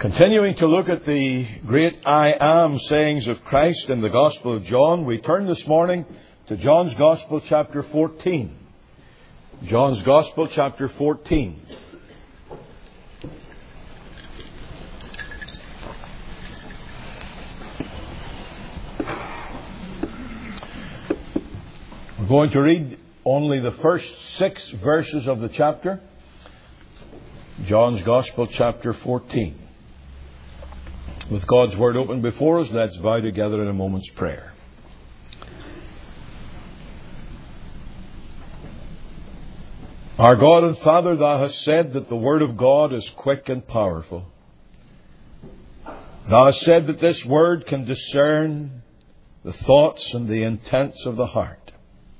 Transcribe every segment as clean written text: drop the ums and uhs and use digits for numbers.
Continuing to look at the great I am sayings of Christ in the Gospel of John, we turn this morning to John's Gospel chapter 14. John's Gospel chapter 14. We're going to read only the first 6 verses of the chapter. John's Gospel chapter 14. With God's Word open before us, let's bow together in a moment's prayer. Our God and Father, Thou hast said that the Word of God is quick and powerful. Thou hast said that this Word can discern the thoughts and the intents of the heart.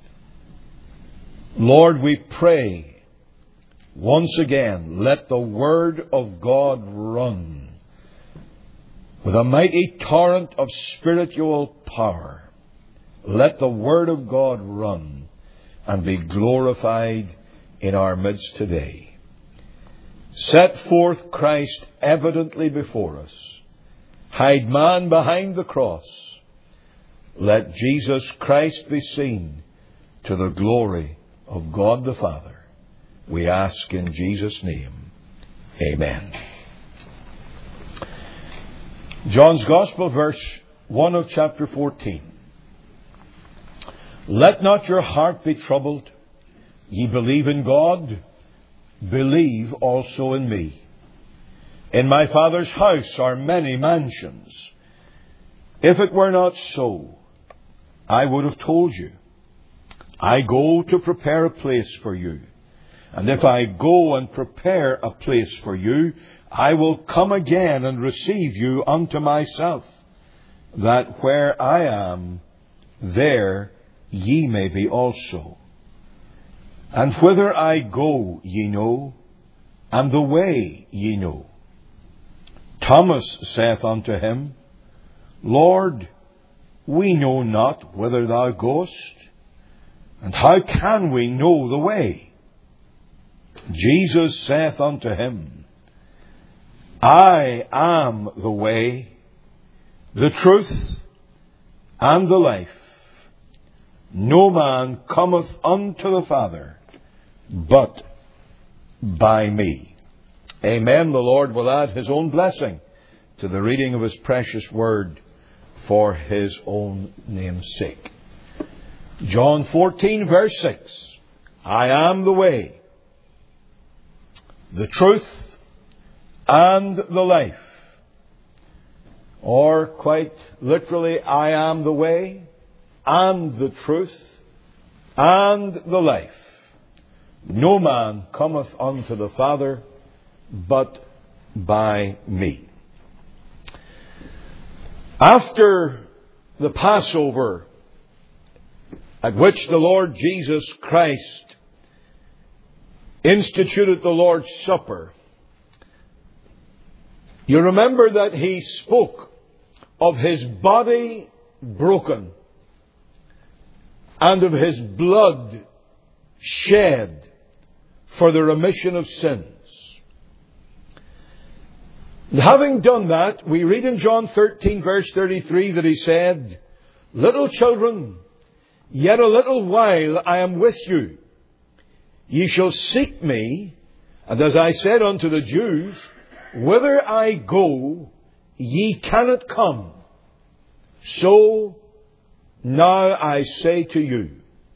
Lord, we pray, once again, let the Word of God run with a mighty torrent of spiritual power. Let the Word of God run and be glorified in our midst today. Set forth Christ evidently before us. Hide man behind the cross. Let Jesus Christ be seen to the glory of God the Father. We ask in Jesus' name. Amen. John's Gospel, verse 1 of chapter 14. Let not your heart be troubled. Ye believe in God, believe also in me. In my Father's house are many mansions. If it were not so, I would have told you. I go to prepare a place for you. And if I go and prepare a place for you, I will come again and receive you unto myself, that where I am, there ye may be also. And whither I go ye know, and the way ye know. Thomas saith unto him, Lord, we know not whither thou goest, and how can we know the way? Jesus saith unto him, I am the way, the truth, and the life. No man cometh unto the Father, but by me. Amen. The Lord will add His own blessing to the reading of His precious Word for His own name's sake. John 14, verse 6. I am the way, the truth, and the life. Or quite literally, I am the way, and the truth, and the life. No man cometh unto the Father, but by me. After the Passover, at which the Lord Jesus Christ instituted the Lord's Supper, you remember that He spoke of His body broken and of His blood shed for the remission of sins. And having done that, we read in John 13, verse 33, that He said, Little children, yet a little while I am with you. Ye shall seek me, and as I said unto the Jews, whither I go, ye cannot come. So now I say to you.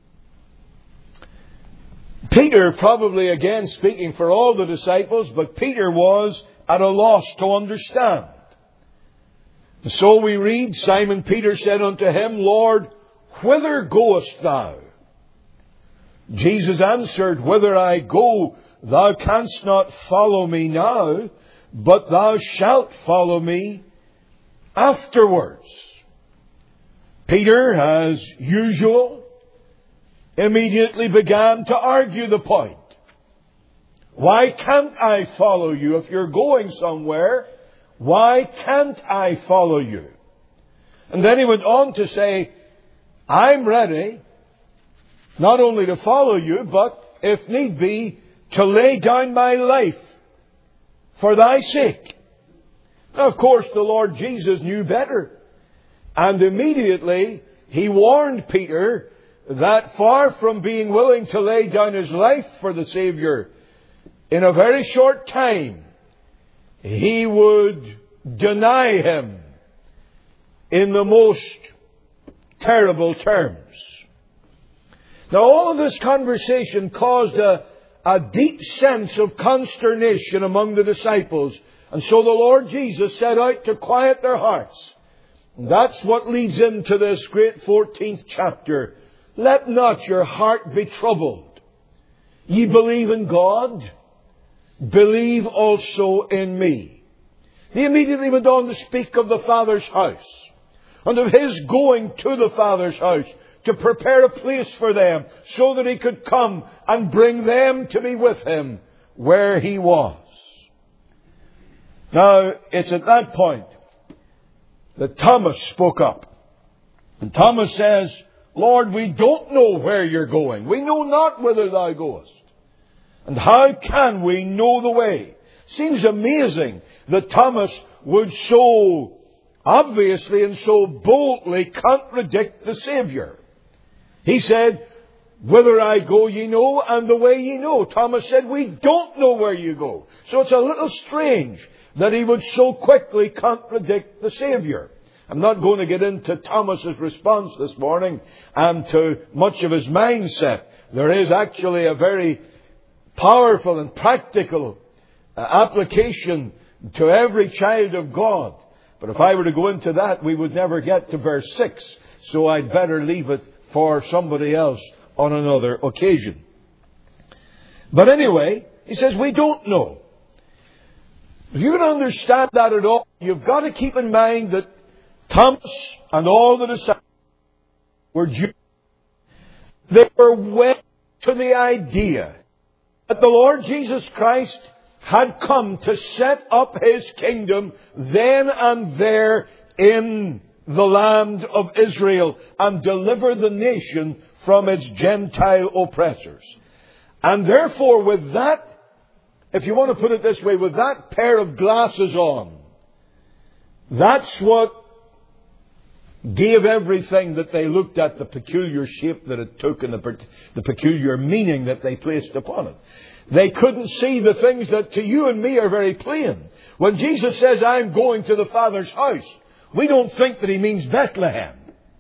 Peter, probably again speaking for all the disciples, but Peter was at a loss to understand. And so we read, Simon Peter said unto Him, Lord, whither goest thou? Jesus answered, Whither I go, thou canst not follow me now, but thou shalt follow me afterwards. Peter, as usual, immediately began to argue the point. Why can't I follow you? If you're going somewhere, why can't I follow you? And then he went on to say, I'm ready not only to follow you, but if need be, to lay down my life for thy sake. Now, of course, the Lord Jesus knew better. And immediately He warned Peter that far from being willing to lay down his life for the Saviour, in a very short time, he would deny Him in the most terrible terms. Now, all of this conversation caused a deep sense of consternation among the disciples. And so the Lord Jesus set out to quiet their hearts. And that's what leads into this great 14th chapter. Let not your heart be troubled. Ye believe in God, believe also in me. He immediately went on to speak of the Father's house, and of His going to the Father's house to prepare a place for them, so that He could come and bring them to be with Him where He was. Now, it's at that point that Thomas spoke up. And Thomas says, Lord, we don't know where you're going. We know not whither thou goest. And how can we know the way? Seems amazing that Thomas would so obviously and so boldly contradict the Saviour. He said, whither I go ye know, and the way ye know. Thomas said, we don't know where you go. So it's a little strange that he would so quickly contradict the Saviour. I'm not going to get into Thomas's response this morning and to much of his mindset. There is actually a very powerful and practical application to every child of God. But if I were to go into that, we would never get to verse 6. So I'd better leave it for somebody else on another occasion. But anyway, he says, we don't know. If you're going to understand that at all, you've got to keep in mind that Thomas and all the disciples were Jews. They were wed to the idea that the Lord Jesus Christ had come to set up His kingdom then and there in the land of Israel and deliver the nation from its Gentile oppressors. And therefore, with that, if you want to put it this way, with that pair of glasses on, that's what gave everything that they looked at the peculiar shape that it took and the peculiar meaning that they placed upon it. They couldn't see the things that to you and me are very plain. When Jesus says, I'm going to the Father's house, we don't think that He means Bethlehem.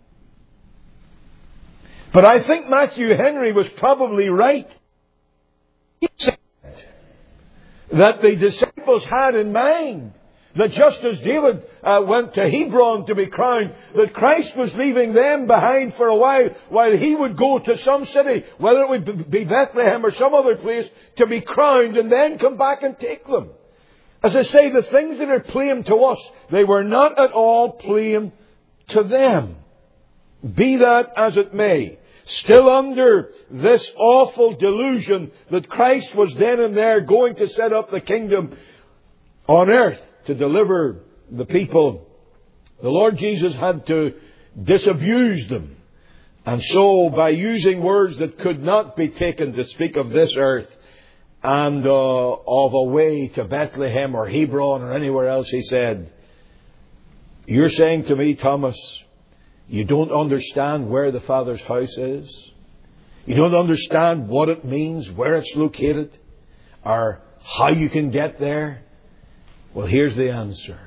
But I think Matthew Henry was probably right. He said that the disciples had in mind that just as David went to Hebron to be crowned, that Christ was leaving them behind for a while He would go to some city, whether it would be Bethlehem or some other place, to be crowned and then come back and take them. As I say, the things that are plain to us, they were not at all plain to them. Be that as it may, still under this awful delusion that Christ was then and there going to set up the kingdom on earth to deliver the people, the Lord Jesus had to disabuse them. And so, by using words that could not be taken to speak of this earth and of a way to Bethlehem or Hebron or anywhere else, He said, you're saying to me, Thomas, you don't understand where the Father's house is? You don't understand what it means, where it's located, or how you can get there? Well, here's the answer.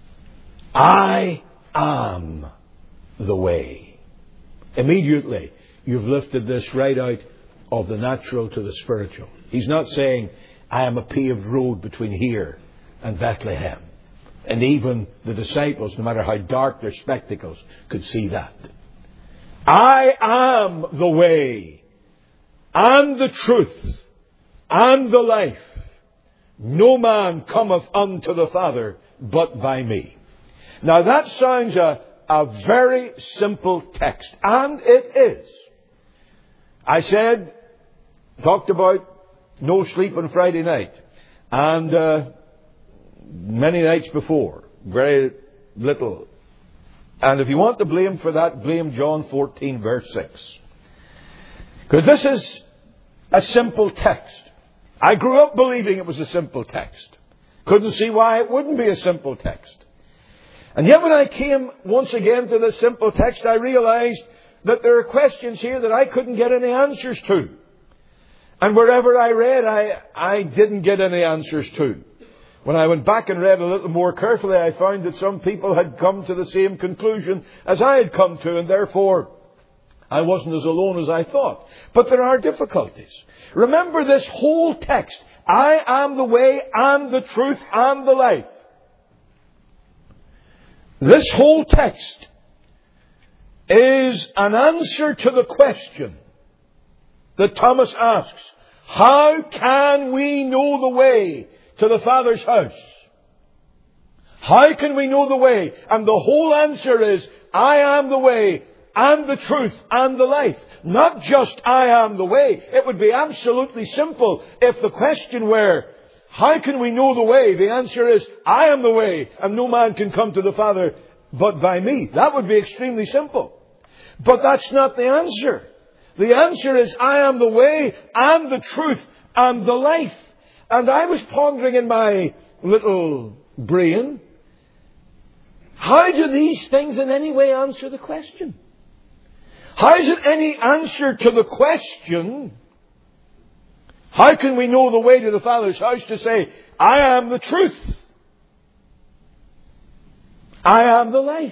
I am the way. Immediately, you've lifted this right out of the natural to the spiritual. He's not saying, I am a paved road between here and Bethlehem. And even the disciples, no matter how dark their spectacles, could see that. I am the way, and the truth, and the life. No man cometh unto the Father but by me. Now that sounds a very simple text. And it is. I talked about no sleep on Friday night. And many nights before. Very little. And if you want to blame for that, blame John 14 verse 6. Because this is a simple text. I grew up believing it was a simple text. Couldn't see why it wouldn't be a simple text. And yet when I came once again to this simple text, I realized that there are questions here that I couldn't get any answers to. And wherever I read, I didn't get any answers to. When I went back and read a little more carefully, I found that some people had come to the same conclusion as I had come to, and therefore I wasn't as alone as I thought. But there are difficulties. Remember this whole text. I am the way and the truth and the life. This whole text is an answer to the question that Thomas asks. How can we know the way to the Father's house? How can we know the way? And the whole answer is, I am the way and the truth and the life. Not just I am the way. It would be absolutely simple if the question were, how can we know the way? The answer is, I am the way, and no man can come to the Father but by me. That would be extremely simple. But that's not the answer. The answer is, I am the way and the truth and the life. And I was pondering in my little brain, how do these things in any way answer the question? How is it any answer to the question, how can we know the way to the Father's house, to say, I am the truth. I am the life.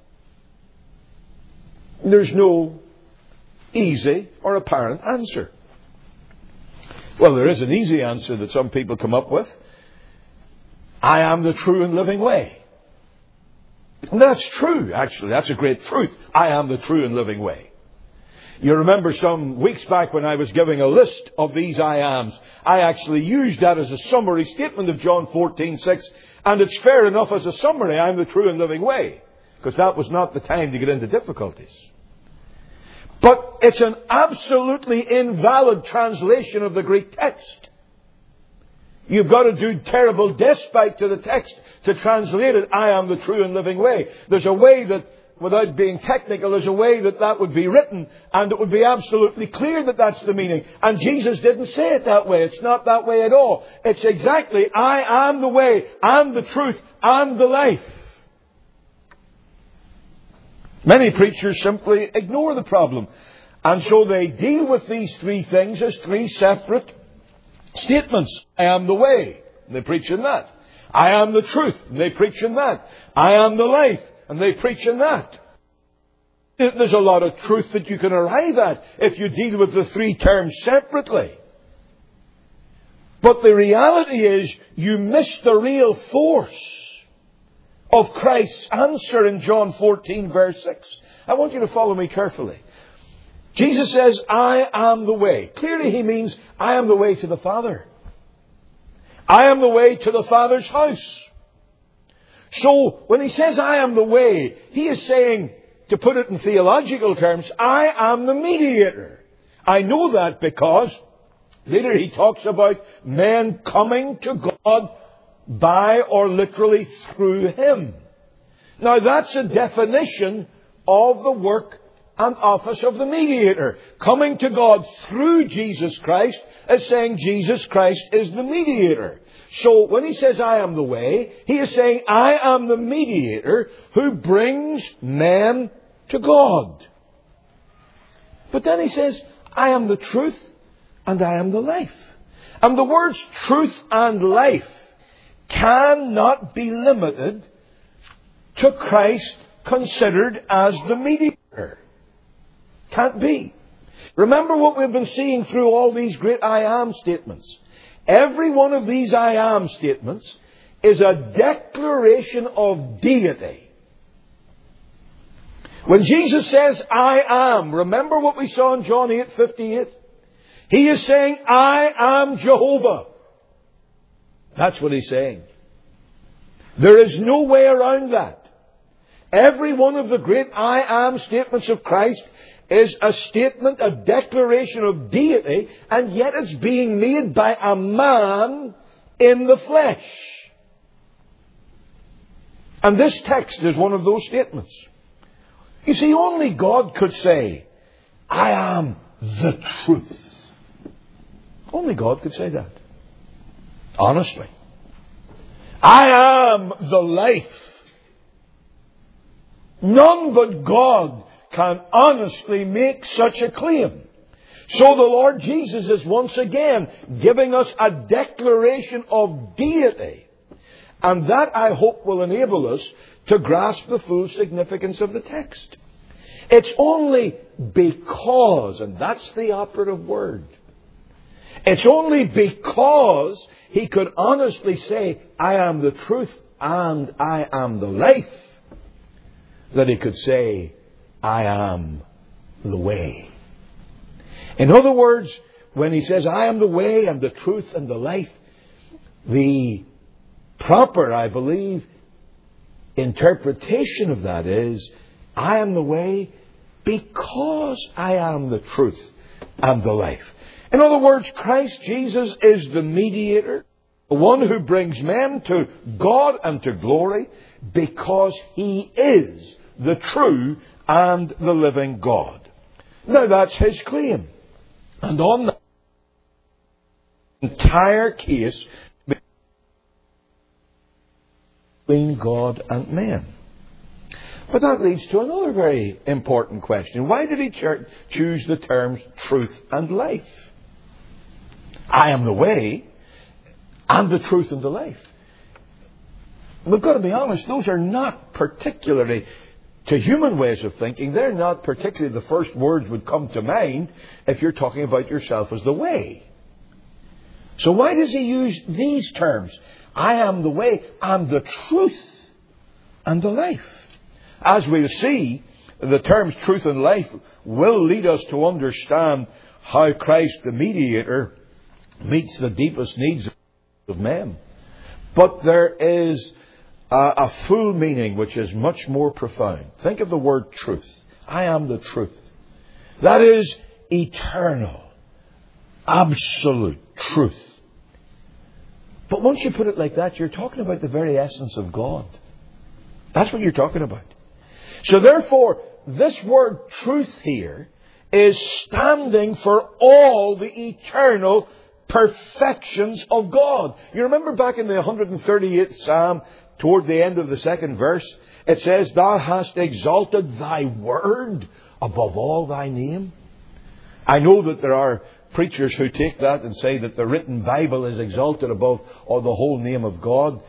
There's no easy or apparent answer. Well, there is an easy answer that some people come up with. I am the true and living way. And that's true, actually. That's a great truth. I am the true and living way. You remember some weeks back when I was giving a list of these I ams, I actually used that as a summary statement of John 14:6. And it's fair enough as a summary. I'm the true and living way. Because that was not the time to get into difficulties. But it's an absolutely invalid translation of the Greek text. You've got to do terrible despite to the text to translate it, I am the true and living way. There's a way that, without being technical, there's a way that would be written, and it would be absolutely clear that that's the meaning. And Jesus didn't say it that way. It's not that way at all. It's exactly, I am the way, and the truth, and the life. Many preachers simply ignore the problem. And so they deal with these three things as three separate statements. I am the way, and they preach in that. I am the truth, and they preach in that. I am the life, and they preach in that. There's a lot of truth that you can arrive at if you deal with the three terms separately. But the reality is, you miss the real force of Christ's answer in John 14, verse 6. I want you to follow me carefully. Jesus says, I am the way. Clearly he means, I am the way to the Father. I am the way to the Father's house. So, when he says, I am the way, he is saying, to put it in theological terms, I am the mediator. I know that because later he talks about men coming to God by or literally through him. Now that's a definition of the work and office of the mediator. Coming to God through Jesus Christ is saying Jesus Christ is the mediator. So when he says I am the way, he is saying I am the mediator who brings men to God. But then he says I am the truth and I am the life. And the words truth and life cannot be limited to Christ considered as the mediator. Can't be. Remember what we've been seeing through all these great I am statements. Every one of these I am statements is a declaration of deity. When Jesus says I am, remember what we saw in John 8:58? He is saying I am Jehovah. That's what he's saying. There is no way around that. Every one of the great I am statements of Christ is a statement, a declaration of deity, and yet it's being made by a man in the flesh. And this text is one of those statements. You see, only God could say, I am the truth. Only God could say that. Honestly. I am the life. None but God can honestly make such a claim. So the Lord Jesus is once again giving us a declaration of deity. And that, I hope, will enable us to grasp the full significance of the text. It's only because, and that's the operative word, it's only because He could honestly say, I am the truth and I am the life, that He could say, I am the way. In other words, when He says, I am the way and the truth and the life, the proper, I believe, interpretation of that is, I am the way because I am the truth and the life. In other words, Christ Jesus is the mediator, the one who brings men to God and to glory, because He is the true and the living God. Now that's His claim. And on that entire case between God and man. But that leads to another very important question. Why did He choose the terms truth and life? I am the way and the truth and the life. We've got to be honest, those are not particularly, to human ways of thinking, they're not particularly the first words would come to mind if you're talking about yourself as the way. So why does He use these terms? I am the way and the truth and the life. As we'll see, the terms truth and life will lead us to understand how Christ the mediator meets the deepest needs of men. But there is a full meaning which is much more profound. Think of the word truth. I am the truth. That is eternal, absolute truth. But once you put it like that, you're talking about the very essence of God. That's what you're talking about. So therefore, this word truth here is standing for all the eternal perfections of God. You remember back in the 138th Psalm, toward the end of the second verse, it says, Thou hast exalted Thy word above all Thy name. I know that there are preachers who take that and say that the written Bible is exalted above all the whole name of God.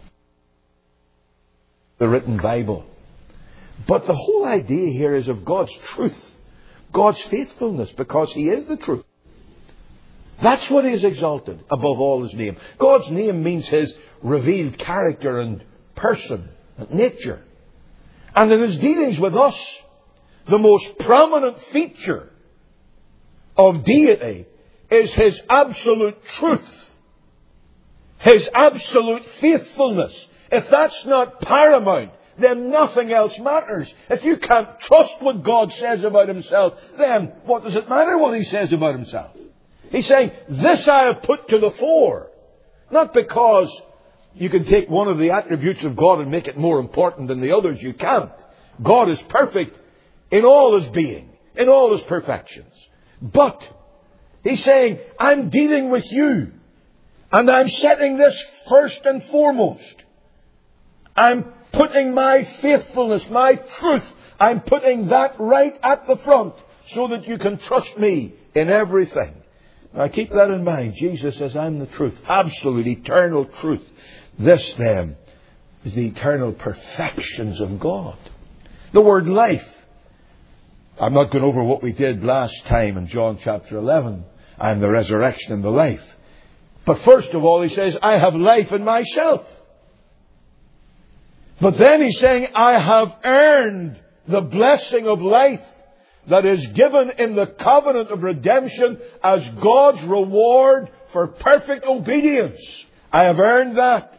The written Bible. But the whole idea here is of God's truth, God's faithfulness, because He is the truth. That's what is exalted above all His name. God's name means His revealed character and person and nature. And in His dealings with us, the most prominent feature of deity is His absolute truth, His absolute faithfulness. If that's not paramount, then nothing else matters. If you can't trust what God says about Himself, then what does it matter what He says about Himself? He's saying, this I have put to the fore. Not because you can take one of the attributes of God and make it more important than the others. You can't. God is perfect in all His being, in all His perfections. But He's saying, I'm dealing with you. And I'm setting this first and foremost. I'm putting my faithfulness, my truth, I'm putting that right at the front so that you can trust me in everything. Now keep that in mind. Jesus says, I'm the truth. Absolute, eternal truth. This then is the eternal perfections of God. The word life. I'm not going over what we did last time in John chapter 11. I'm the resurrection and the life. But first of all, He says, I have life in myself. But then He's saying, I have earned the blessing of life that is given in the covenant of redemption as God's reward for perfect obedience. I have earned that.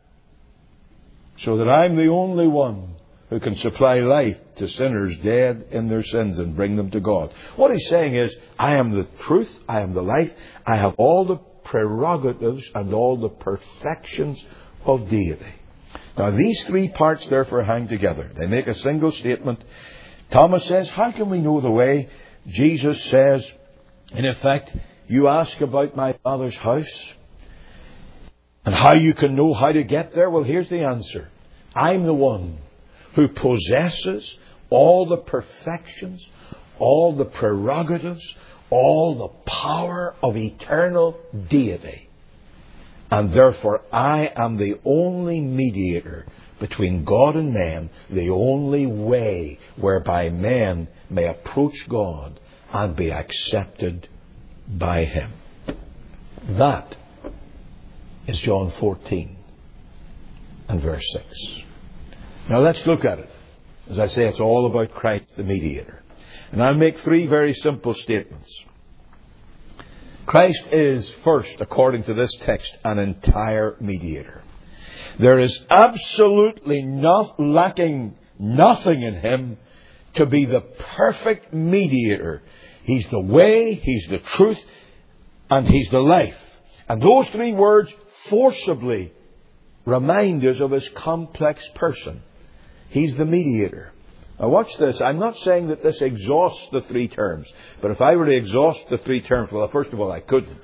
So that I'm the only one who can supply life to sinners dead in their sins and bring them to God. What He's saying is, I am the truth, I am the life, I have all the prerogatives and all the perfections of deity. Now these three parts therefore hang together. They make a single statement. Thomas says, how can we know the way? Jesus says, in effect, you ask about my Father's house. And how you can know how to get there? Well, here's the answer. I'm the one who possesses all the perfections, all the prerogatives, all the power of eternal deity. And therefore I am the only mediator between God and man, the only way whereby men may approach God and be accepted by Him. That is John 14 and verse 6. Now let's look at it. As I say, it's all about Christ the mediator. And I'll make three very simple statements. Christ is, first, according to this text, an entire mediator. There is absolutely lacking nothing in Him to be the perfect mediator. He's the way, He's the truth, and He's the life. And those three words forcibly remind us of His complex person. He's the mediator. Now watch this. I'm not saying that this exhausts the three terms. But if I were to exhaust the three terms, well, first of all, I couldn't.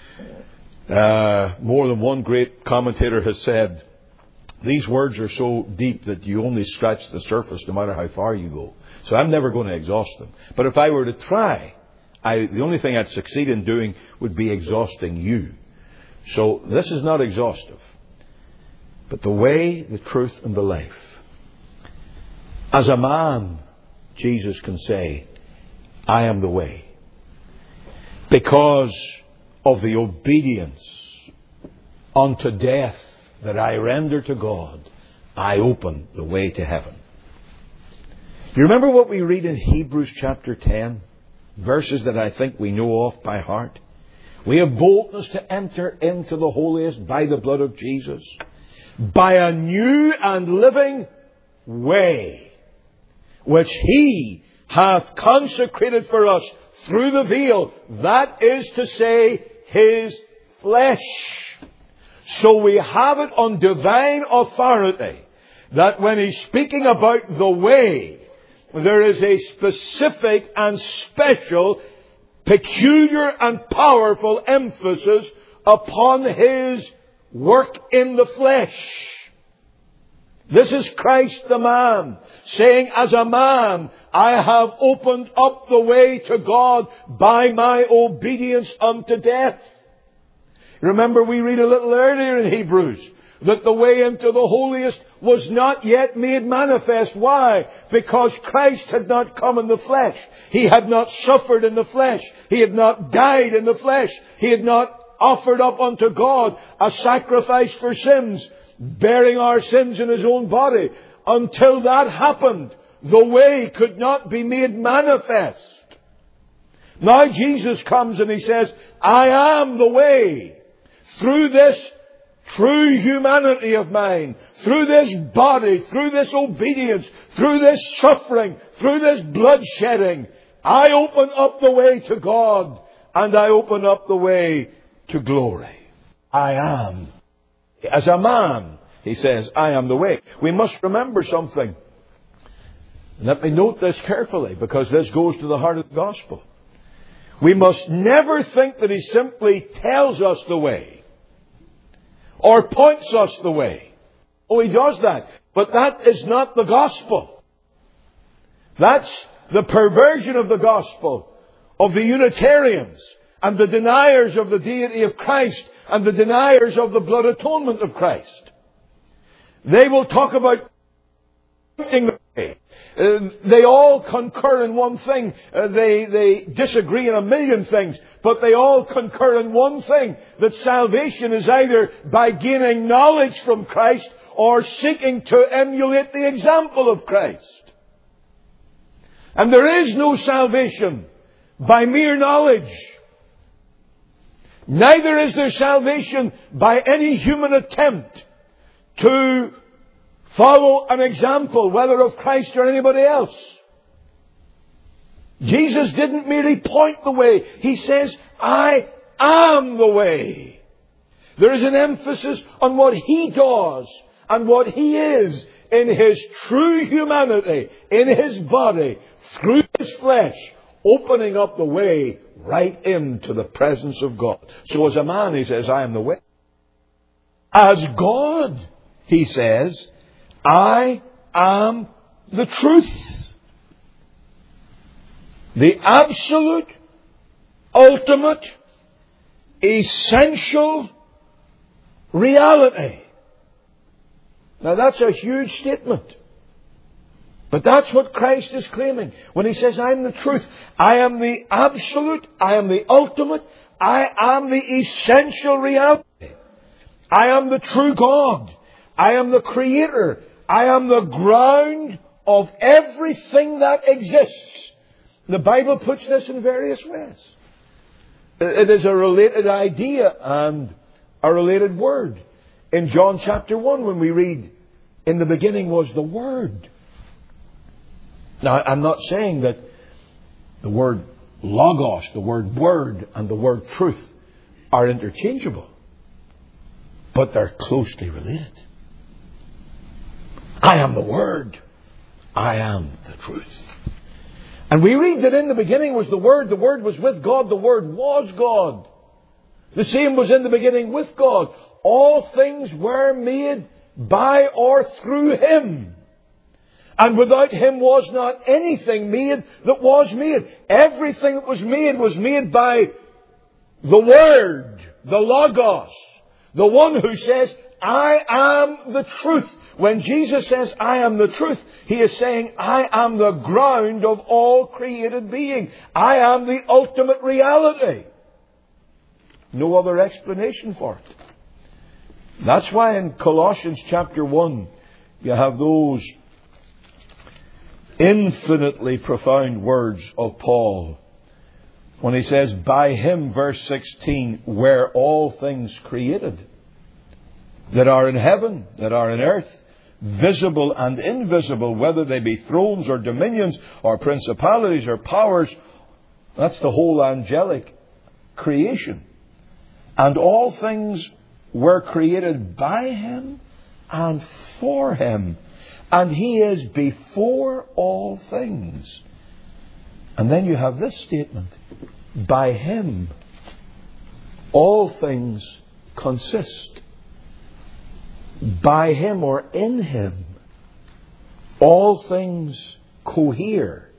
More than one great commentator has said, these words are so deep that you only scratch the surface no matter how far you go. So I'm never going to exhaust them. But if I were to try, the only thing I'd succeed in doing would be exhausting you. So this is not exhaustive. But the way, the truth, and the life. As a man, Jesus can say, I am the way. Because of the obedience unto death that I render to God, I open the way to heaven. You remember what we read in Hebrews chapter 10? Verses that I think we know off by heart. We have boldness to enter into the holiest by the blood of Jesus, by a new and living way, which He hath consecrated for us through the veil, that is to say, His flesh. So we have it on divine authority that when He's speaking about the way, there is a specific and special, peculiar and powerful emphasis upon His work in the flesh. This is Christ the man, saying, as a man, I have opened up the way to God by my obedience unto death. Remember, we read a little earlier in Hebrews that the way into the holiest was not yet made manifest. Why? Because Christ had not come in the flesh. He had not suffered in the flesh. He had not died in the flesh. He had not offered up unto God a sacrifice for sins, bearing our sins in His own body. Until that happened, the way could not be made manifest. Now Jesus comes and He says, I am the way. Through this true humanity of mine, through this body, through this obedience, through this suffering, through this bloodshedding, I open up the way to God, and I open up the way to glory. I am. As a man, He says, I am the way. We must remember something. Let me note this carefully, because this goes to the heart of the gospel. We must never think that He simply tells us the way, or points us the way. Oh, He does that. But that is not the gospel. That's the perversion of the gospel of the Unitarians and the deniers of the deity of Christ and the deniers of the blood atonement of Christ. They will talk about pointing the way. They all concur in one thing. They disagree in a million things, but they all concur in one thing, that salvation is either by gaining knowledge from Christ or seeking to emulate the example of Christ. And there is no salvation by mere knowledge. Neither is there salvation by any human attempt to follow an example, whether of Christ or anybody else. Jesus didn't merely point the way. He says, I am the way. There is an emphasis on what He does and what He is in His true humanity, in His body, through His flesh, opening up the way right into the presence of God. So as a man, He says, I am the way. As God, he says, I am the truth. The absolute, ultimate, essential reality. Now that's a huge statement. But that's what Christ is claiming when he says, I am the truth. I am the absolute. I am the ultimate. I am the essential reality. I am the true God. I am the Creator. I am the ground of everything that exists. The Bible puts this in various ways. It is a related idea and a related word. In John chapter 1, when we read, in the beginning was the Word. Now, I'm not saying that the word logos, the word word, and the word truth are interchangeable. But they're closely related. I am the Word. I am the truth. And we read that in the beginning was the Word was with God, the Word was God. The same was in the beginning with God. All things were made by or through Him. And without Him was not anything made that was made. Everything that was made by the Word, the Logos, the one who says, I am the truth. When Jesus says, I am the truth, He is saying, I am the ground of all created being. I am the ultimate reality. No other explanation for it. That's why in Colossians chapter 1, you have those infinitely profound words of Paul when he says, by Him, verse 16, were all things created that are in heaven, that are in earth, visible and invisible, whether they be thrones or dominions or principalities or powers. That's the whole angelic creation. And all things were created by Him and for Him. And He is before all things. And then you have this statement. By Him, all things consist. By Him or in Him, all things cohere.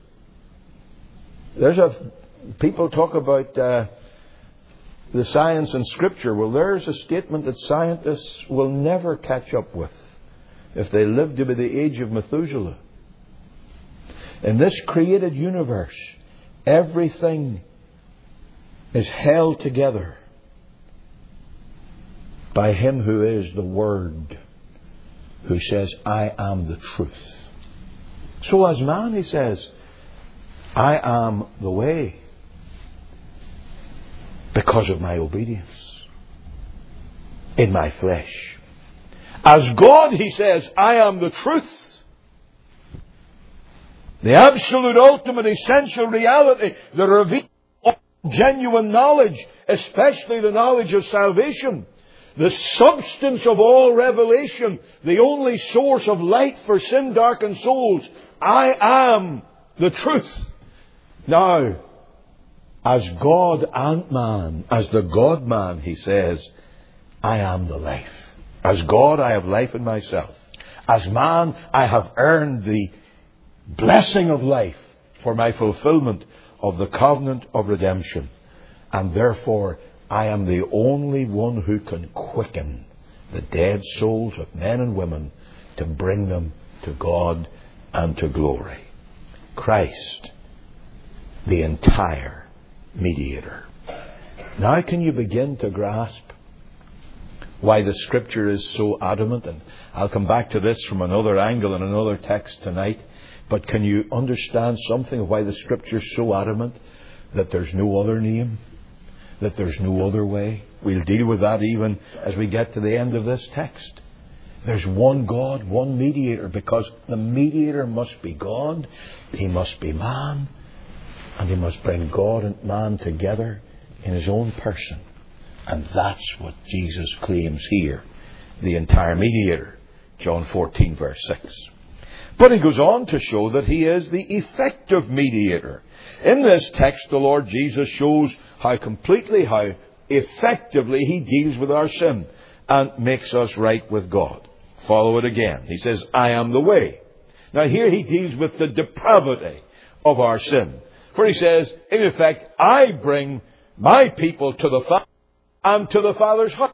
People talk about the science and Scripture. Well, there's a statement that scientists will never catch up with if they live to be the age of Methuselah. In this created universe, everything is held together by Him who is the Word, who says, I am the truth. So as man, He says, I am the way because of my obedience in my flesh. As God, He says, I am the truth. The absolute, ultimate, essential reality that reveals genuine knowledge, especially the knowledge of salvation. The substance of all revelation, the only source of light for sin-darkened souls. I am the truth. Now, as God and man, as the God-man, He says, I am the life. As God, I have life in myself. As man, I have earned the blessing of life for my fulfillment of the covenant of redemption. And therefore, I am the only one who can quicken the dead souls of men and women to bring them to God and to glory. Christ, the entire mediator. Now can you begin to grasp why the Scripture is so adamant? And I'll come back to this from another angle in another text tonight. But can you understand something of why the Scripture is so adamant that there's no other name? That there's no other way? We'll deal with that even as we get to the end of this text. There's one God, one mediator, because the mediator must be God, He must be man, and He must bring God and man together in His own person. And that's what Jesus claims here, the entire mediator. John 14 verse 6. But He goes on to show that He is the effective mediator. In this text, the Lord Jesus shows how completely, how effectively He deals with our sin. and makes us right with God. Follow it again. He says, I am the way. Now here he deals with the depravity of our sin. For he says, in effect, I bring my people to the Father and to the Father's house.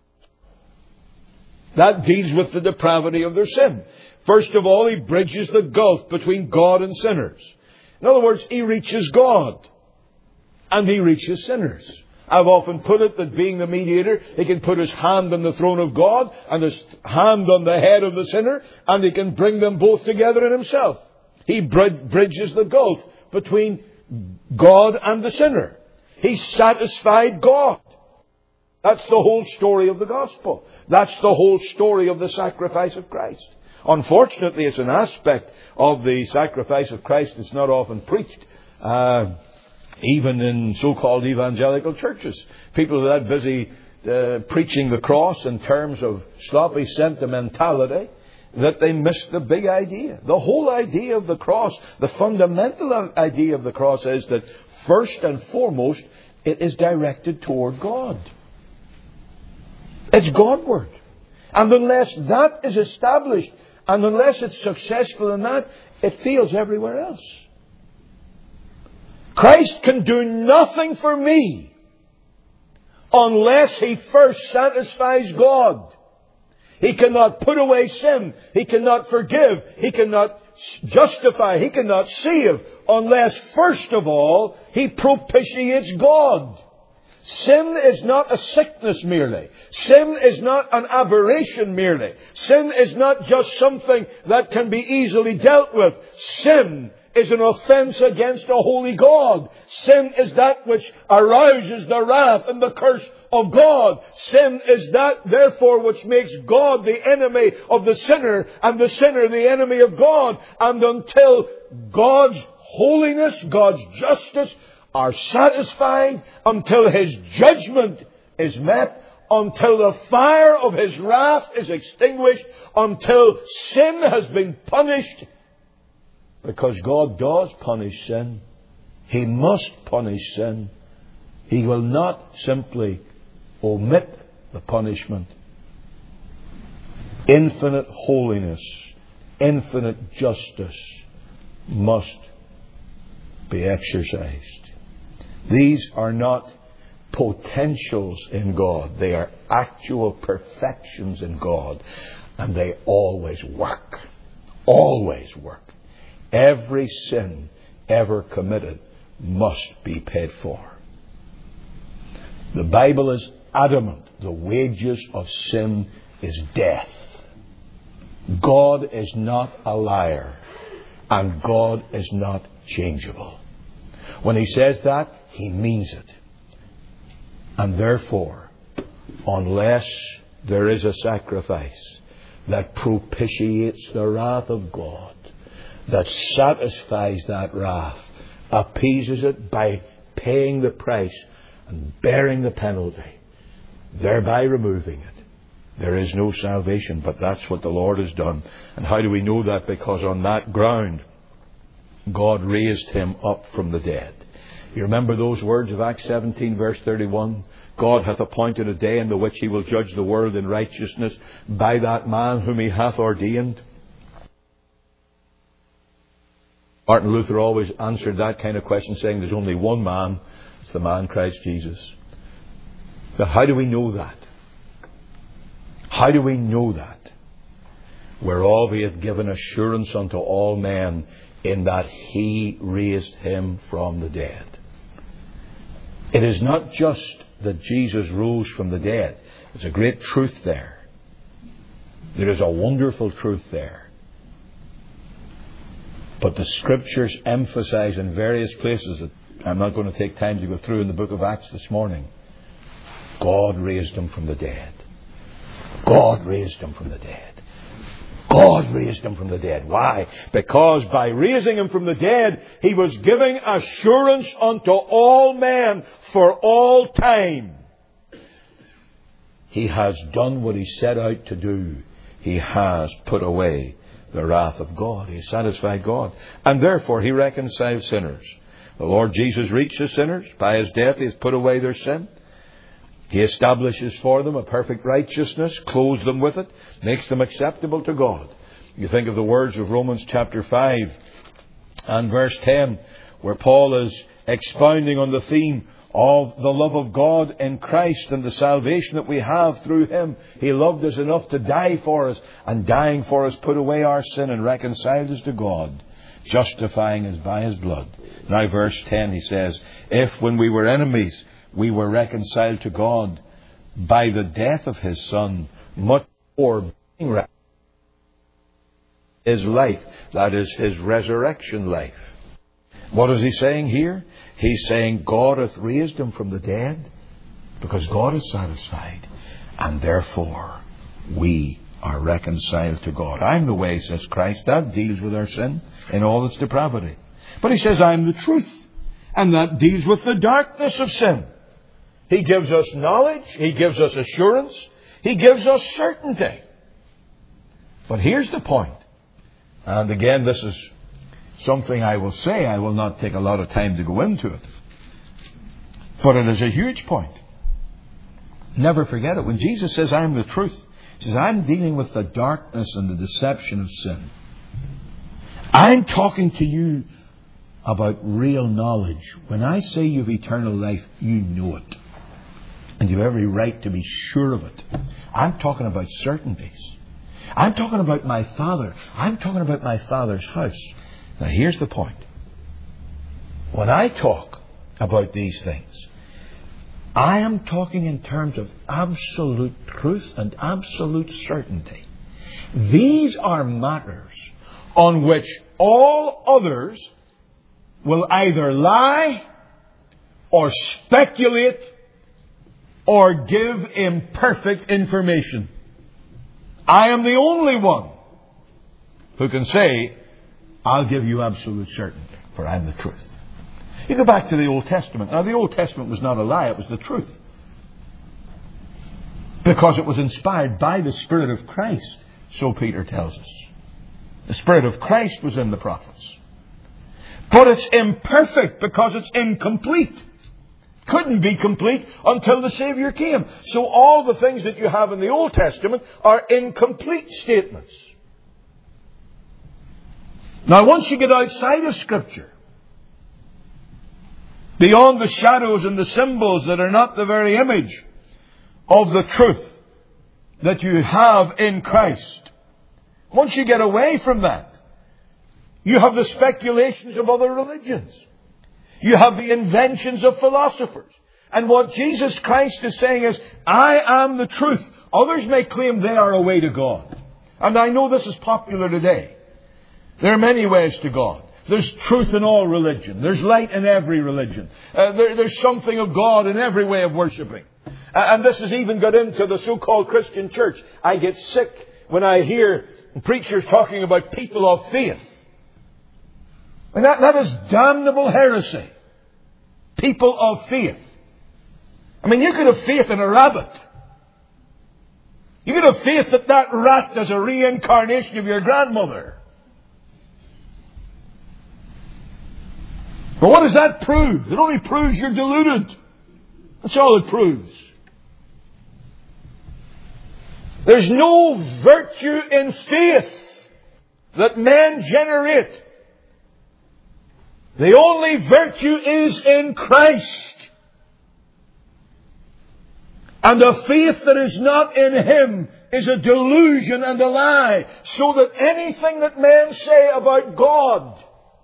That deals with the depravity of their sin. First of all, he bridges the gulf between God and sinners. In other words, he reaches God and he reaches sinners. I've often put it that being the mediator, he can put his hand on the throne of God and his hand on the head of the sinner, and he can bring them both together in himself. He bridges the gulf between God and the sinner. He satisfied God. That's the whole story of the gospel. That's the whole story of the sacrifice of Christ. Unfortunately, it's an aspect of the sacrifice of Christ that's not often preached, even in so-called evangelical churches. People are that busy preaching the cross in terms of sloppy sentimentality that they miss the big idea. The whole idea of the cross, the fundamental idea of the cross is that first and foremost, it is directed toward God. It's Godward. And unless that is established, and unless it's successful in that, it fails everywhere else. Christ can do nothing for me unless he first satisfies God. He cannot put away sin. He cannot forgive. He cannot justify. He cannot save unless, first of all, he propitiates God. Sin is not a sickness merely. Sin is not an aberration merely. Sin is not just something that can be easily dealt with. Sin is an offence against a holy God. Sin is that which arouses the wrath and the curse of God. Sin is that, therefore, which makes God the enemy of the sinner and the sinner the enemy of God. And until God's holiness, God's justice are satisfied, until his judgment is met, until the fire of his wrath is extinguished, until sin has been punished, because God does punish sin. He must punish sin. He will not simply omit the punishment. Infinite holiness, infinite justice must be exercised. These are not potentials in God. They are actual perfections in God. And they always work. Always work. Every sin ever committed must be paid for. The Bible is adamant. The wages of sin is death. God is not a liar. And God is not changeable. When he says that, he means it. And therefore, unless there is a sacrifice that propitiates the wrath of God, that satisfies that wrath, appeases it by paying the price and bearing the penalty, thereby removing it, there is no salvation. But that's what the Lord has done. And how do we know that? Because on that ground, God raised him up from the dead. You remember those words of Acts 17 verse 31? God hath appointed a day in the which he will judge the world in righteousness by that man whom he hath ordained. Martin Luther always answered that kind of question saying there's only one man. It's the man Christ Jesus. But how do we know that? How do we know that? Whereof he hath given assurance unto all men, in that he raised him from the dead. It is not just that Jesus rose from the dead. There's a great truth there. There is a wonderful truth there. But the Scriptures emphasize in various places that I'm not going to take time to go through in the book of Acts this morning. God raised him from the dead. God raised him from the dead. God raised him from the dead. Why? Because by raising him from the dead, he was giving assurance unto all men for all time. He has done what he set out to do. He has put away the wrath of God. He has satisfied God. And therefore he reconciles sinners. The Lord Jesus reached the sinners. By his death he has put away their sin. He establishes for them a perfect righteousness, clothes them with it, makes them acceptable to God. You think of the words of Romans chapter 5 and verse 10, where Paul is expounding on the theme of the love of God in Christ and the salvation that we have through Him. He loved us enough to die for us, and dying for us put away our sin and reconciled us to God, justifying us by His blood. Now verse 10, he says, if when we were enemies we were reconciled to God by the death of His Son, much more being reconciled, His life, that is His resurrection life. What is he saying here? He's saying God hath raised Him from the dead because God is satisfied, and therefore we are reconciled to God. I'm the way, says Christ. That deals with our sin in all its depravity. But He says, I'm the truth, and that deals with the darkness of sin. He gives us knowledge. He gives us assurance. He gives us certainty. But here's the point. And again, this is something I will say. I will not take a lot of time to go into it. But it is a huge point. Never forget it. When Jesus says, I am the truth, He says, I'm dealing with the darkness and the deception of sin. I'm talking to you about real knowledge. When I say you have eternal life, you know it. And you have every right to be sure of it. I'm talking about certainties. I'm talking about my Father. I'm talking about my Father's house. Now here's the point. When I talk about these things, I am talking in terms of absolute truth and absolute certainty. These are matters on which all others will either lie or speculate or give imperfect information. I am the only one who can say, I'll give you absolute certainty, for I'm the truth. You go back to the Old Testament. Now, the Old Testament was not a lie, it was the truth. Because it was inspired by the Spirit of Christ, so Peter tells us. The Spirit of Christ was in the prophets. But it's imperfect because it's incomplete. Couldn't be complete until the Savior came. So all the things that you have in the Old Testament are incomplete statements. Now, once you get outside of Scripture, beyond the shadows and the symbols that are not the very image of the truth that you have in Christ, once you get away from that, you have the speculations of other religions. You have the inventions of philosophers. And what Jesus Christ is saying is, I am the truth. Others may claim they are a way to God. And I know this is popular today. There are many ways to God. There's truth in all religion. There's light in every religion. There's something of God in every way of worshipping. And this has even got into the so-called Christian church. I get sick when I hear preachers talking about people of faith. And that is damnable heresy. People of faith. I mean, you could have faith in a rabbit. You could have faith that that rat is a reincarnation of your grandmother. But what does that prove? It only proves you're deluded. That's all it proves. There's no virtue in faith that men generate. The only virtue is in Christ. And a faith that is not in Him is a delusion and a lie. So that anything that men say about God,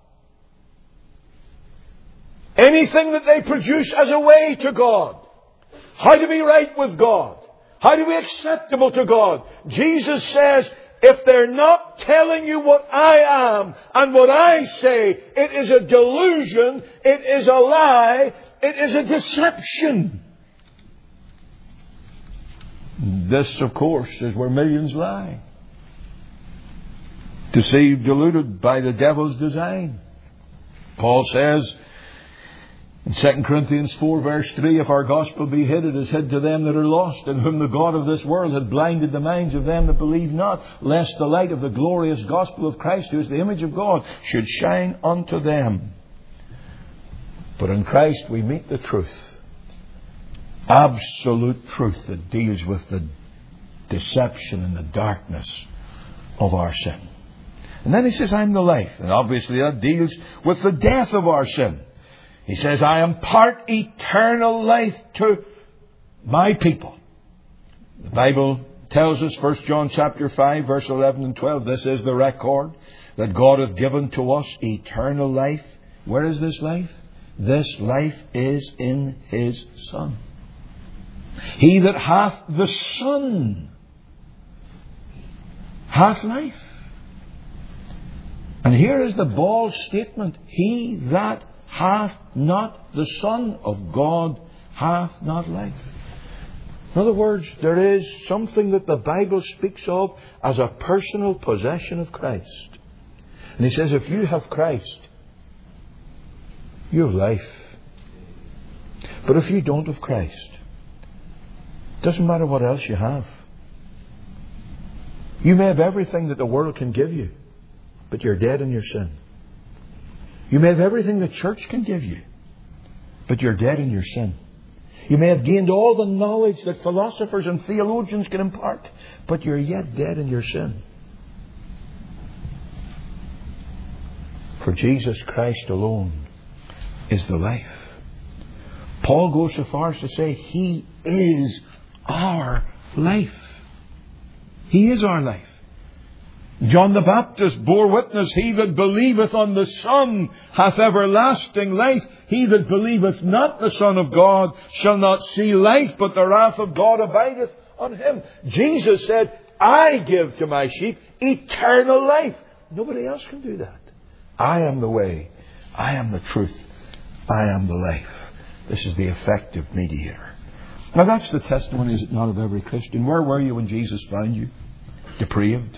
anything that they produce as a way to God, how to be right with God, how to be acceptable to God, Jesus says, if they're not telling you what I am and what I say, it is a delusion, it is a lie, it is a deception. This, of course, is where millions lie. Deceived, deluded by the devil's design. Paul says in 2 Corinthians 4 verse 3, if our gospel be hid, it is hid to them that are lost, in whom the God of this world hath blinded the minds of them that believe not, lest the light of the glorious gospel of Christ, who is the image of God, should shine unto them. But in Christ we meet the truth. absolute truth that deals with the deception and the darkness of our sin. And then he says, I'm the life. And obviously that deals with the death of our sin. He says, I impart eternal life to my people. The Bible tells us, 1 John chapter 5, verse 11 and 12, this is the record that God hath given to us, eternal life. Where is this life? This life is in His Son. He that hath the Son hath life. And here is the bold statement. He that hath not the Son of God hath not life. In other words, there is something that the Bible speaks of as a personal possession of Christ. And he says, if you have Christ, you have life. But if you don't have Christ, it doesn't matter what else you have. You may have everything that the world can give you, but you're dead in your sin. You may have everything the church can give you, but you're dead in your sin. You may have gained all the knowledge that philosophers and theologians can impart, but you're yet dead in your sin. For Jesus Christ alone is the life. Paul goes so far as to say He is our life. He is our life. John the Baptist bore witness, he that believeth on the Son hath everlasting life. He that believeth not the Son of God shall not see life, but the wrath of God abideth on him. Jesus said, I give to my sheep eternal life. Nobody else can do that. I am the way. I am the truth. I am the life. This is the effective mediator. Now that's the testimony, is it not, of every Christian? Where were you when Jesus found you? Depraved.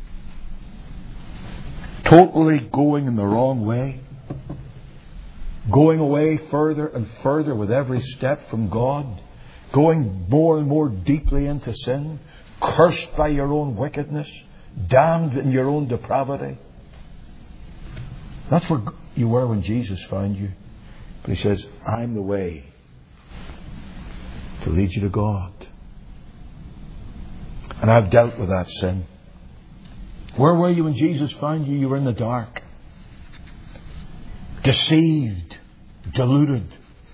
Totally going in the wrong way. Going away further and further with every step from God. Going more and more deeply into sin. Cursed by your own wickedness. Damned in your own depravity. That's where you were when Jesus found you. But He says, I'm the way to lead you to God. And I've dealt with that sin. Where were you when Jesus found you? You were in the dark. Deceived. Deluded.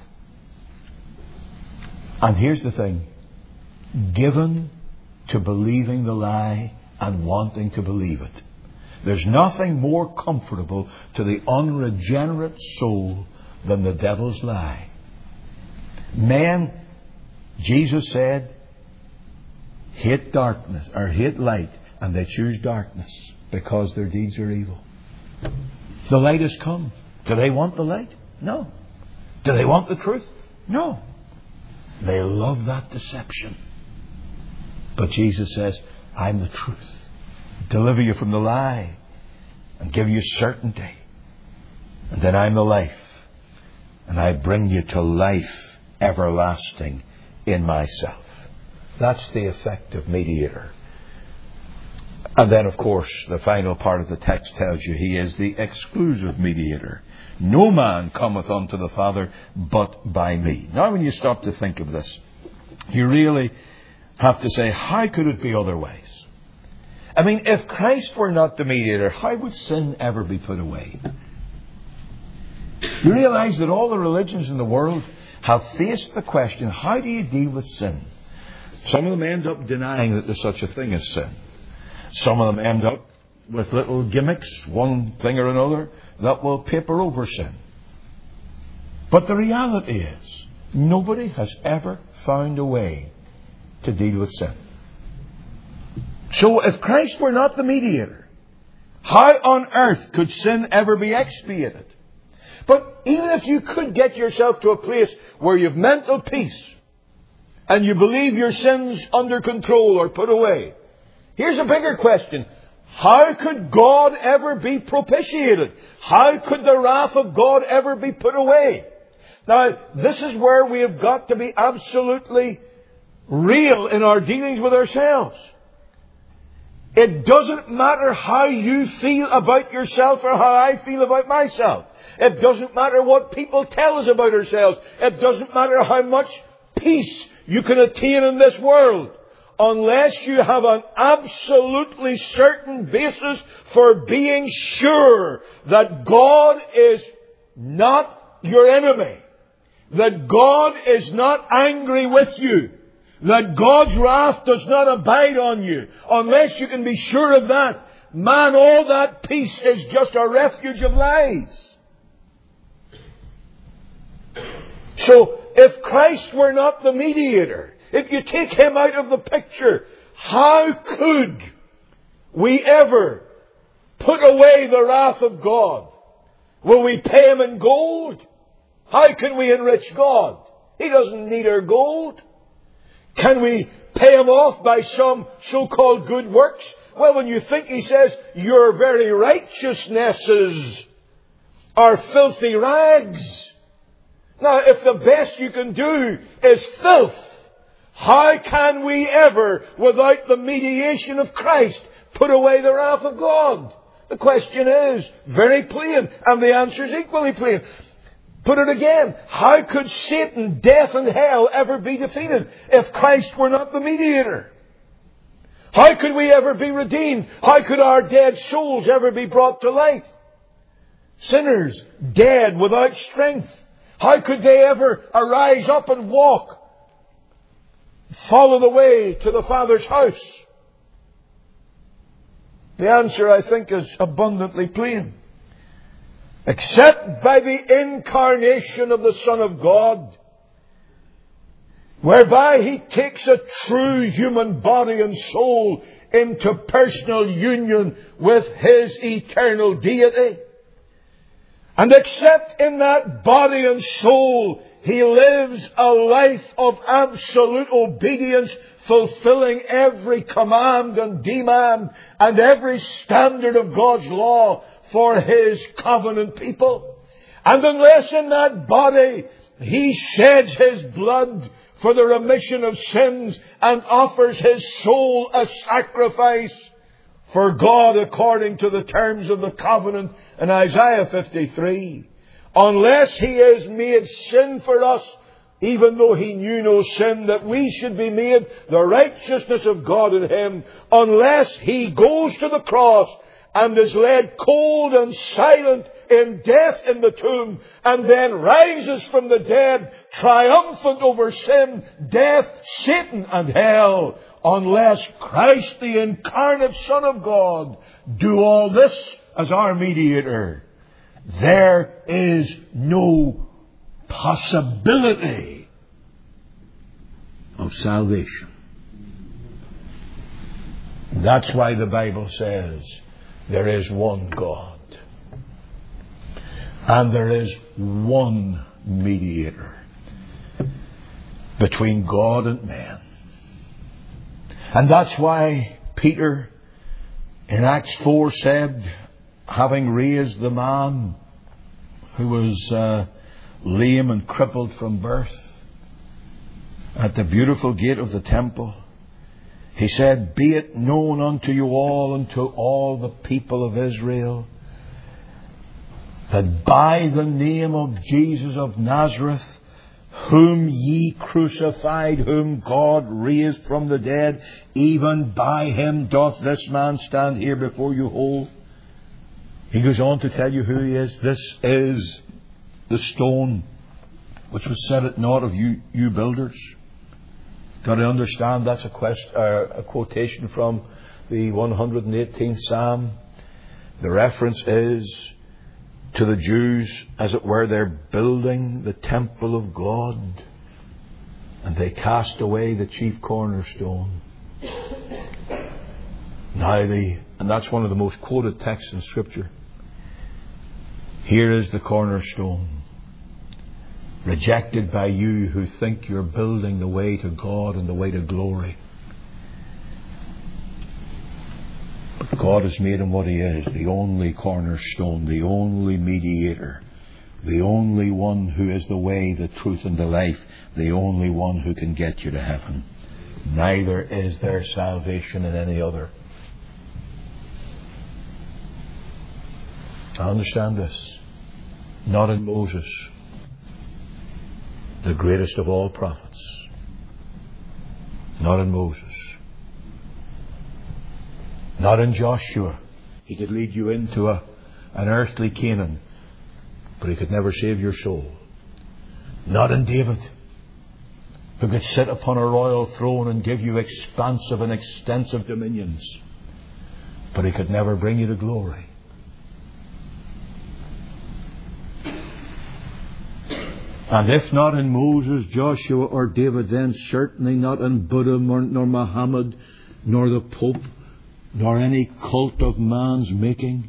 And here's the thing. Given to believing the lie and wanting to believe it. There's nothing more comfortable to the unregenerate soul than the devil's lie. Men, Jesus said, hate darkness or hate light, and they choose darkness because their deeds are evil. The light has come. Do they want the light? No. Do they want the truth? No. They love that deception. But Jesus says, I'm the truth. Deliver you from the lie and give you certainty. And then I'm the life. And I bring you to life everlasting in myself. That's the effective mediator. And then, of course, the final part of the text tells you He is the exclusive mediator. No man cometh unto the Father but by me. Now, when you stop to think of this, you really have to say, how could it be otherwise? I mean, if Christ were not the mediator, how would sin ever be put away? You realize that all the religions in the world have faced the question, how do you deal with sin? Some of them end up denying that there's such a thing as sin. Some of them end up with little gimmicks, one thing or another, that will paper over sin. But the reality is, nobody has ever found a way to deal with sin. So if Christ were not the mediator, how on earth could sin ever be expiated? But even if you could get yourself to a place where you have mental peace and you believe your sins under control or put away, here's a bigger question. How could God ever be propitiated? How could the wrath of God ever be put away? Now, this is where we have got to be absolutely real in our dealings with ourselves. It doesn't matter how you feel about yourself or how I feel about myself. It doesn't matter what people tell us about ourselves. It doesn't matter how much peace you can attain in this world unless you have an absolutely certain basis for being sure that God is not your enemy, that God is not angry with you, that God's wrath does not abide on you. Unless you can be sure of that, man, all that peace is just a refuge of lies. So, if Christ were not the mediator, if you take Him out of the picture, how could we ever put away the wrath of God? Will we pay Him in gold? How can we enrich God? He doesn't need our gold. Can we pay Him off by some so-called good works? Well, when you think, He says, your very righteousnesses are filthy rags. Now, if the best you can do is filth, how can we ever, without the mediation of Christ, put away the wrath of God? The question is very plain, and the answer is equally plain. Put it again. How could Satan, death, and hell ever be defeated if Christ were not the mediator? How could we ever be redeemed? How could our dead souls ever be brought to life? Sinners, dead, without strength. How could they ever arise up and walk? Follow the way to the Father's house? The answer, I think, is abundantly plain. Except by the incarnation of the Son of God, whereby He takes a true human body and soul into personal union with His eternal deity. And except in that body and soul He lives a life of absolute obedience, fulfilling every command and demand and every standard of God's law for His covenant people. And unless in that body He sheds His blood for the remission of sins and offers His soul a sacrifice for God according to the terms of the covenant in Isaiah 53, unless He is made sin for us, even though He knew no sin, that we should be made the righteousness of God in Him, unless He goes to the cross and is led cold and silent in death in the tomb, and then rises from the dead, triumphant over sin, death, Satan, and hell, unless Christ, the incarnate Son of God, do all this as our mediator, there is no possibility of salvation. That's why the Bible says there is one God. And there is one mediator between God and man. And that's why Peter in Acts 4 said, having raised the man who was lame and crippled from birth at the beautiful gate of the temple, he said, be it known unto you all and to all the people of Israel that by the name of Jesus of Nazareth, whom ye crucified, whom God raised from the dead, even by Him doth this man stand here before you whole. He goes on to tell you who He is. This is the stone which was set at naught of you builders. Got to understand that's a quotation from the 118th Psalm. The reference is to the Jews, as it were, they're building the temple of God, and they cast away the chief cornerstone. And that's one of the most quoted texts in Scripture. Here is the cornerstone, rejected by you who think you're building the way to God and the way to glory. But God has made Him what He is, the only cornerstone, the only mediator, the only one who is the way, the truth and the life, the only one who can get you to heaven. Neither is there salvation in any other. I understand this. Not in Moses, the greatest of all prophets. Not in Moses. Not in Joshua. He could lead you into an earthly Canaan, but he could never save your soul. Not in David, who could sit upon a royal throne and give you expansive and extensive dominions, but he could never bring you to glory. And if not in Moses, Joshua or David, then certainly not in Buddha nor Muhammad nor the Pope nor any cult of man's making.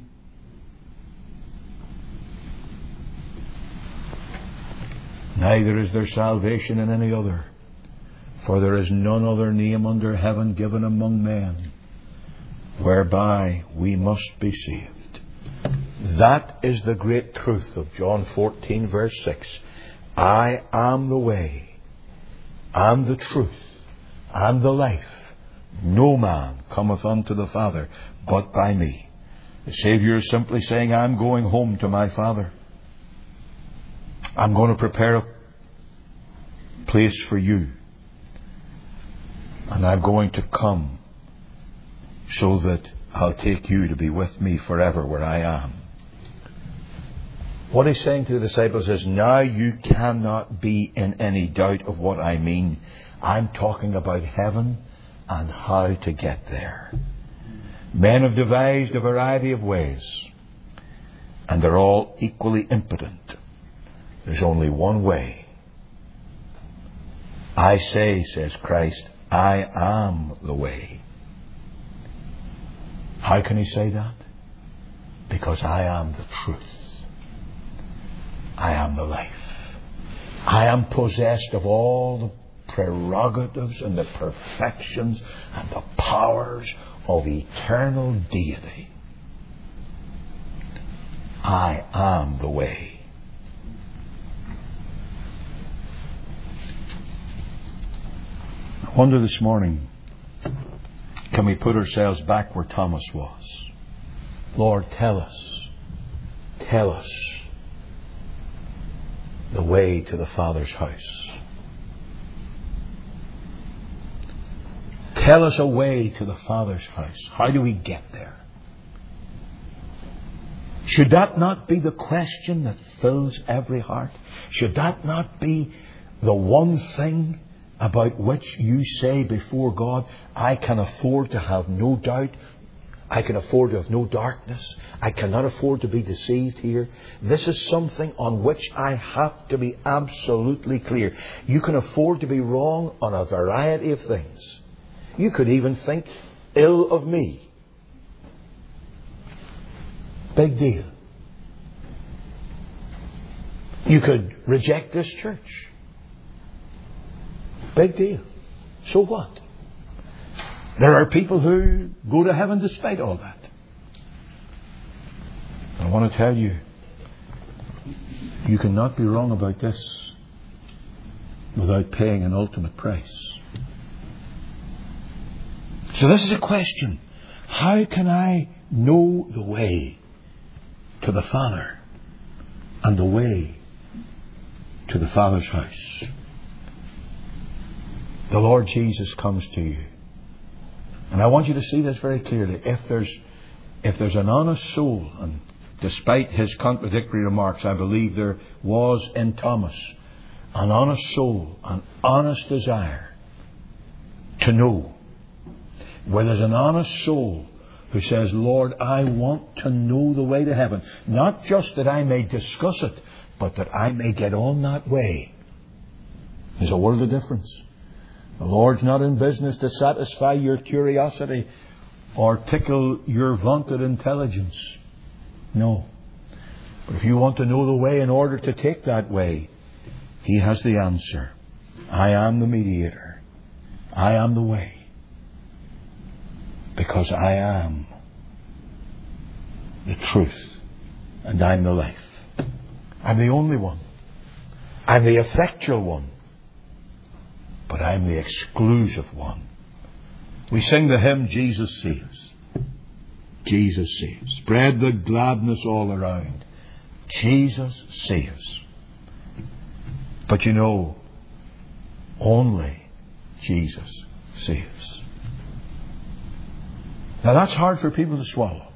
Neither is there salvation in any other, for there is none other name under heaven given among men whereby we must be saved. That is the great truth of John 14 verse 6. I am the way, and the truth, and the life. No man cometh unto the Father but by me. The Saviour is simply saying, I'm going home to my Father. I'm going to prepare a place for you. And I'm going to come so that I'll take you to be with me forever where I am. What he's saying to the disciples is, now you cannot be in any doubt of what I mean. I'm talking about heaven and how to get there. Men have devised a variety of ways, and they're all equally impotent. There's only one way. I say, says Christ, I am the way. How can he say that? Because I am the truth. I am the life. I am possessed of all the prerogatives and the perfections and the powers of eternal deity. I am the way. I wonder this morning, can we put ourselves back where Thomas was? Lord, tell us the way to the Father's house. Tell us a way to the Father's house. How do we get there? Should that not be the question that fills every heart? Should that not be the one thing about which you say before God, I can afford to have no doubt, I can afford to have no darkness, I cannot afford to be deceived here. This is something on which I have to be absolutely clear. You can afford to be wrong on a variety of things. You could even think ill of me. Big deal. You could reject this church. Big deal. So what? There are people who go to heaven despite all that. I want to tell you, you cannot be wrong about this without paying an ultimate price. So this is a question. How can I know the way to the Father and the way to the Father's house? The Lord Jesus comes to you. And I want you to see this very clearly. If there's an honest soul, and despite his contradictory remarks, I believe there was in Thomas an honest soul, an honest desire to know. Where there's an honest soul who says, Lord, I want to know the way to heaven. Not just that I may discuss it, but that I may get on that way. There's a world of difference. The Lord's not in business to satisfy your curiosity or tickle your vaunted intelligence. No. But if you want to know the way in order to take that way, He has the answer. I am the mediator. I am the way. Because I am the truth. And I'm the life. I'm the only one. I'm the effectual one. But I'm the exclusive one. We sing the hymn, Jesus Saves. Jesus saves. Spread the gladness all around. Jesus saves. But you know, only Jesus saves. Now that's hard for people to swallow.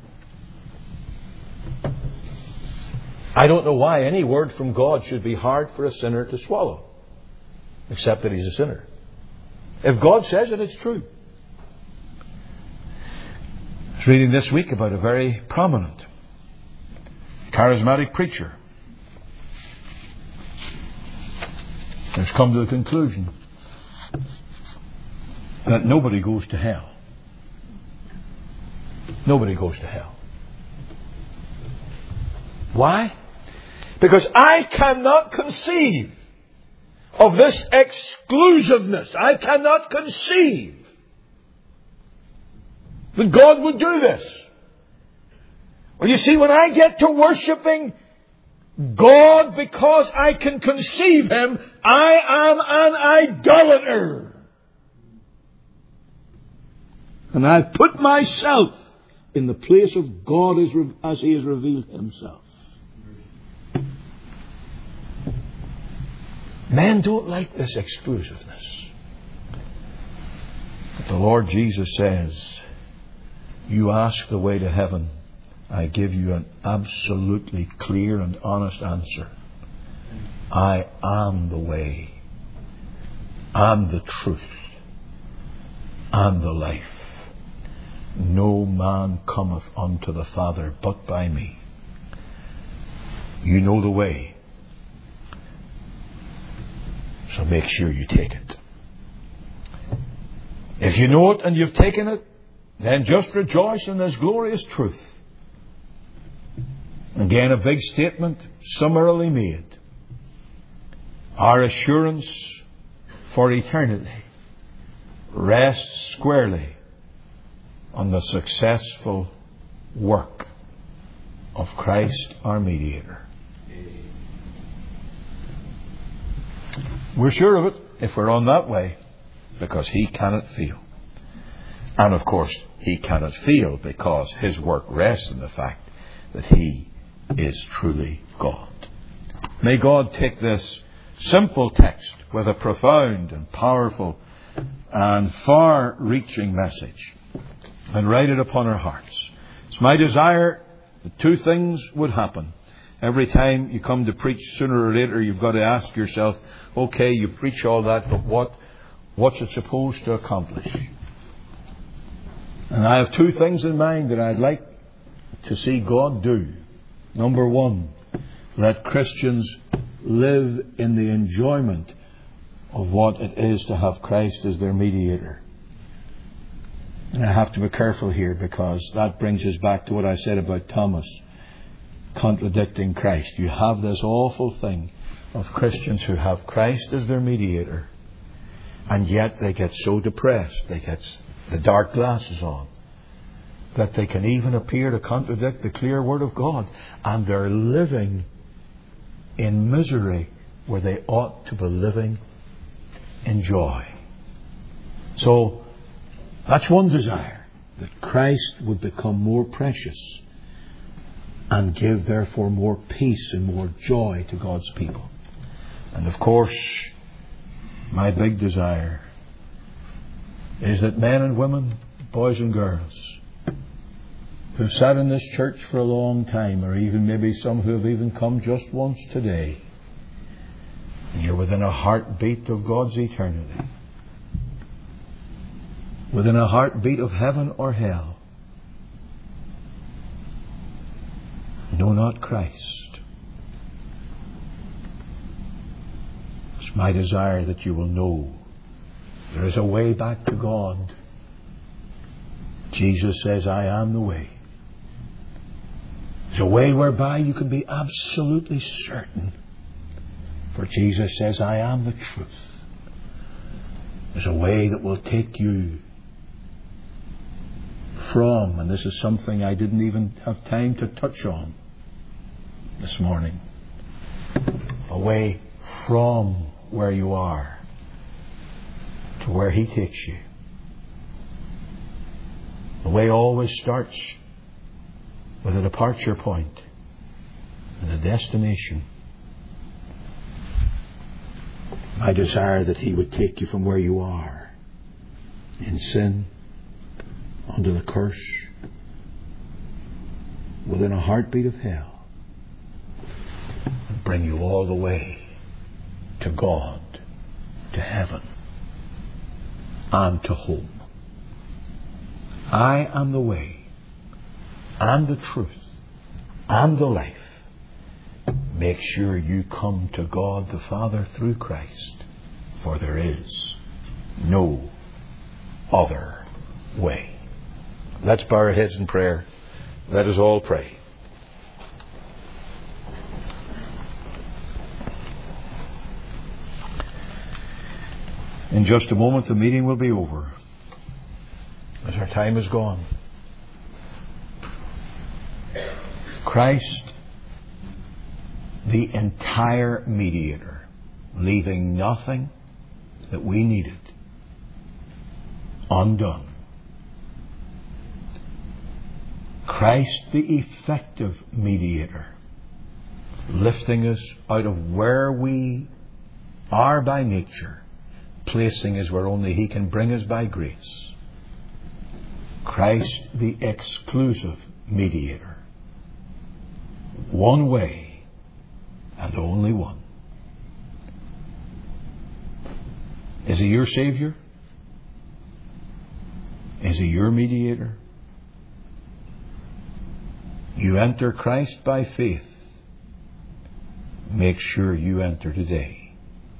I don't know why any word from God should be hard for a sinner to swallow, except that he's a sinner. If God says it, it's true. I was reading this week about a very prominent charismatic preacher who's come to the conclusion that nobody goes to hell. Nobody goes to hell. Why? Because I cannot conceive of this exclusiveness. I cannot conceive that God would do this. Well, you see, when I get to worshipping God because I can conceive Him, I am an idolater. And I put myself in the place of God as He has revealed Himself. Men don't like this exclusiveness. But the Lord Jesus says, you ask the way to heaven, I give you an absolutely clear and honest answer. I am the way, and the truth, and the life. No man cometh unto the Father but by me. You know the way. So make sure you take it. If you know it and you've taken it, then just rejoice in this glorious truth. Again, a big statement, summarily made. Our assurance for eternity rests squarely on the successful work of Christ our mediator. We're sure of it if we're on that way, because He cannot fail. And of course, He cannot fail because His work rests in the fact that He is truly God. May God take this simple text with a profound and powerful and far-reaching message and write it upon our hearts. It's my desire that two things would happen. Every time you come to preach, sooner or later you've got to ask yourself, okay, you preach all that, but what's it supposed to accomplish? And I have two things in mind that I'd like to see God do. Number one, let Christians live in the enjoyment of what it is to have Christ as their mediator. And I have to be careful here, because that brings us back to what I said about Thomas contradicting Christ. You have this awful thing of Christians who have Christ as their mediator, and yet they get so depressed, they get the dark glasses on, that they can even appear to contradict the clear Word of God, and they're living in misery where they ought to be living in joy. So that's one desire, that Christ would become more precious and give therefore more peace and more joy to God's people. And of course, my big desire is that men and women, boys and girls, who've sat in this church for a long time, or even maybe some who have even come just once today, and you're within a heartbeat of God's eternity, within a heartbeat of heaven or hell, know not Christ. It's my desire that you will know there is a way back to God. Jesus says, I am the way. There's a way whereby you can be absolutely certain. For Jesus says, I am the truth. There's a way that will take you from, and this is something I didn't even have time to touch on this morning, away from where you are to where He takes you. The way always starts with a departure point and a destination. My desire that He would take you from where you are in sin, under the curse, within a heartbeat of hell, and bring you all the way to God, to heaven, and to home. I am the way, and the truth, and the life. Make sure you come to God the Father through Christ, for there is no other way. Let's bow our heads in prayer. Let us all pray. In just a moment the meeting will be over, as our time is gone. Christ, the entire mediator, leaving nothing that we needed undone. Christ, the effective mediator, lifting us out of where we are by nature, placing us where only He can bring us by grace. Christ, the exclusive mediator. One way and only one. Is He your Savior? Is He your mediator? You enter Christ by faith. Make sure you enter today.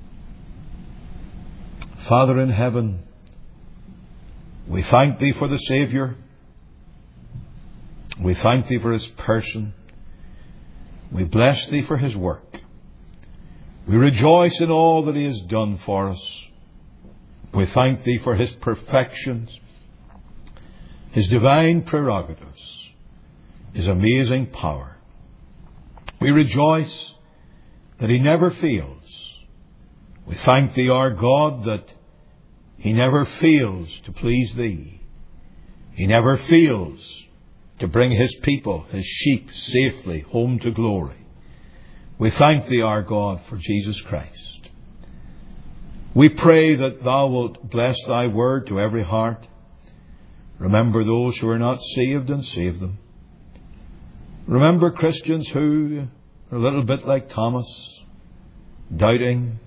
Father in heaven, we thank Thee for the Savior. We thank Thee for His person. We bless Thee for His work. We rejoice in all that He has done for us. We thank Thee for His perfections, His divine prerogatives, His amazing power. We rejoice that He never fails. We thank Thee, our God, that He never fails to please Thee. He never fails to bring His people, His sheep, safely home to glory. We thank Thee, our God, for Jesus Christ. We pray that Thou wilt bless Thy word to every heart. Remember those who are not saved and save them. Remember Christians who are a little bit like Thomas, doubting,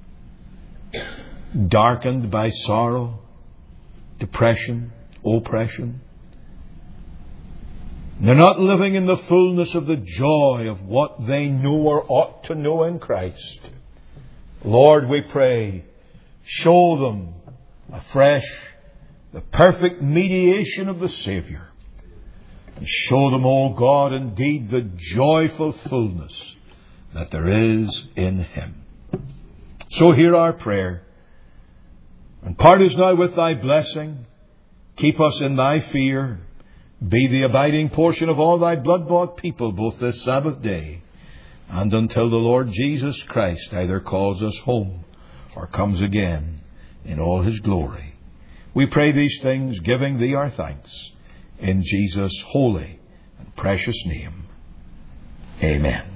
darkened by sorrow, depression, oppression. They're not living in the fullness of the joy of what they know or ought to know in Christ. Lord, we pray, show them afresh the perfect mediation of the Saviour. And show them, O God, indeed the joyful fullness that there is in Him. So hear our prayer, and part us now with Thy blessing. Keep us in Thy fear. Be the abiding portion of all Thy blood-bought people, both this Sabbath day and until the Lord Jesus Christ either calls us home or comes again in all His glory. We pray these things, giving Thee our thanks, in Jesus' holy and precious name. Amen.